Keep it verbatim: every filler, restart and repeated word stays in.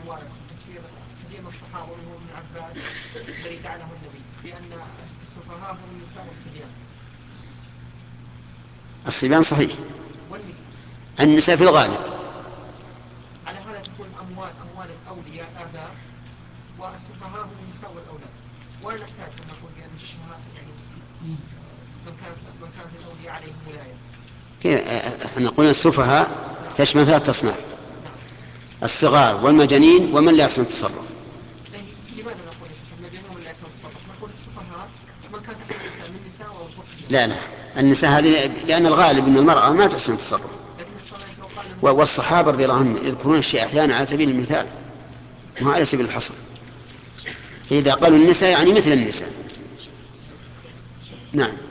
أقوالكم تفسير حديث الصحابة ومنهم ابن عباس الذي جعله النبي بأن السفهاء هم النساء والصبيان. الصبيان صحيح، والنساء النساء في الغالب. على هذا تكون أموال أموال الأولياء آباء، والسفهاء هم النساء والأولاد. ولا نحتاج أن نقول بأن السفهاء يعني من كانت من كانت الأولياء عليهم ولاية. احنا قلنا السفهاء تشمل ثلاث أصناف: الصغار والمجانين ومن لا يحسن التصرف. لماذا نقول المجانين ومن لا يحسن التصرف؟ نقول السفهاء من كان تحت النساء من النساء والصبيان. لا لا، النساء هذه لأن الغالب أن المرأة ما تحسن التصرف. والصحابة رضي الله عنهم يذكرون الشيء أحيانا على سبيل المثال، مو على سبيل الحصر. فإذا قالوا النساء يعني مثل النساء. نعم.